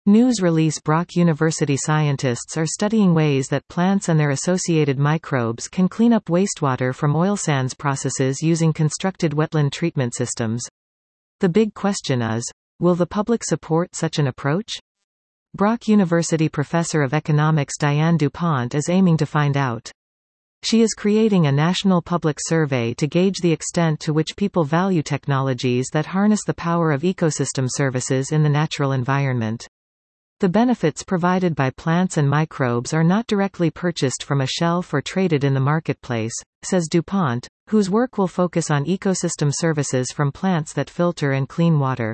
News release Brock University scientists are studying ways that plants and their associated microbes can clean up wastewater from oil sands processes using constructed wetland treatment systems. The big question is, will the public support such an approach? Brock University professor of economics Diane DuPont is aiming to find out. She is creating a national public survey to gauge the extent to which people value technologies that harness the power of ecosystem services in the natural environment. The benefits provided by plants and microbes are not directly purchased from a shelf or traded in the marketplace, says DuPont, whose work will focus on ecosystem services from plants that filter and clean water.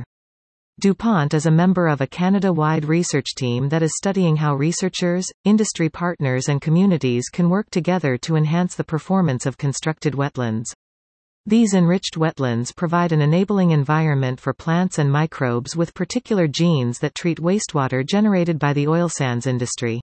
DuPont is a member of a Canada-wide research team that is studying how researchers, industry partners and communities can work together to enhance the performance of constructed wetlands. These enriched wetlands provide an enabling environment for plants and microbes with particular genes that treat wastewater generated by the oil sands industry.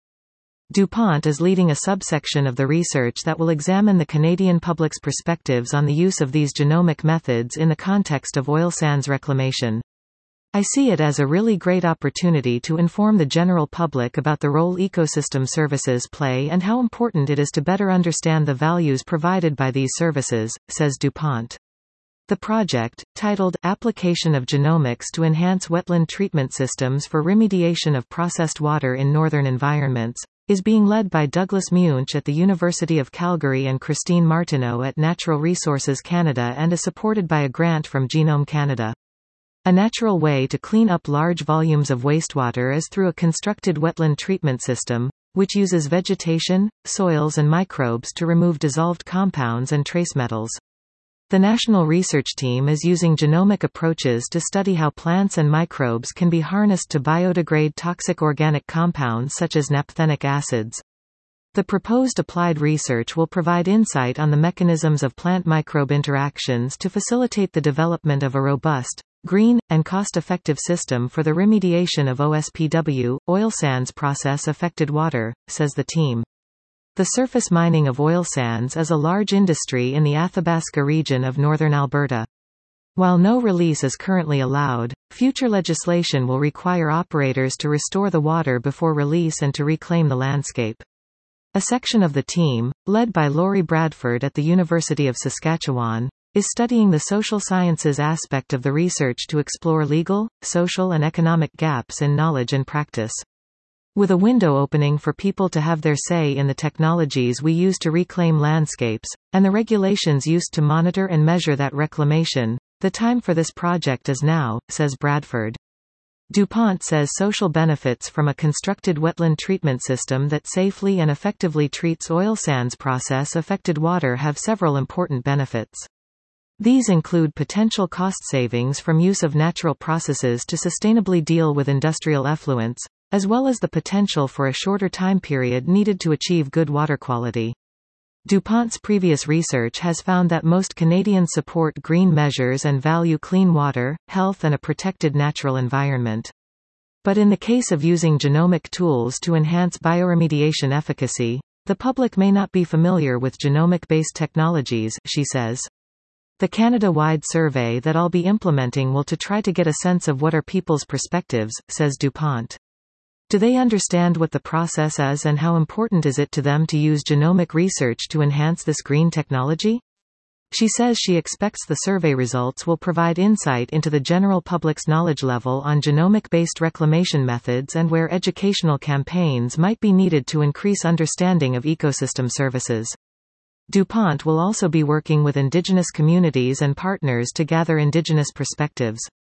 DuPont is leading a subsection of the research that will examine the Canadian public's perspectives on the use of these genomic methods in the context of oil sands reclamation. I see it as a really great opportunity to inform the general public about the role ecosystem services play and how important it is to better understand the values provided by these services, says DuPont. The project, titled Application of Genomics to Enhance Wetland Treatment Systems for Remediation of Processed Water in Northern Environments, is being led by Douglas Munch at the University of Calgary and Christine Martineau at Natural Resources Canada and is supported by a grant from Genome Canada. A natural way to clean up large volumes of wastewater is through a constructed wetland treatment system, which uses vegetation, soils and microbes to remove dissolved compounds and trace metals. The national research team is using genomic approaches to study how plants and microbes can be harnessed to biodegrade toxic organic compounds such as naphthenic acids. The proposed applied research will provide insight on the mechanisms of plant-microbe interactions to facilitate the development of a robust, green, and cost-effective system for the remediation of OSPW, oil sands process-affected water, says the team. The surface mining of oil sands is a large industry in the Athabasca region of northern Alberta. While no release is currently allowed, future legislation will require operators to restore the water before release and to reclaim the landscape. A section of the team, led by Laurie Bradford at the University of Saskatchewan, is studying the social sciences aspect of the research to explore legal, social and economic gaps in knowledge and practice. With a window opening for people to have their say in the technologies we use to reclaim landscapes, and the regulations used to monitor and measure that reclamation, the time for this project is now, says Bradford. DuPont says social benefits from a constructed wetland treatment system that safely and effectively treats oil sands process-affected water have several important benefits. These include potential cost savings from use of natural processes to sustainably deal with industrial effluents, as well as the potential for a shorter time period needed to achieve good water quality. DuPont's previous research has found that most Canadians support green measures and value clean water, health and a protected natural environment. But in the case of using genomic tools to enhance bioremediation efficacy, the public may not be familiar with genomic-based technologies, she says. The Canada-wide survey that I'll be implementing will to try to get a sense of what are people's perspectives, says DuPont. Do they understand what the process is and how important is it to them to use genomic research to enhance this green technology? She says she expects the survey results will provide insight into the general public's knowledge level on genomic-based reclamation methods and where educational campaigns might be needed to increase understanding of ecosystem services. DuPont will also be working with Indigenous communities and partners to gather Indigenous perspectives.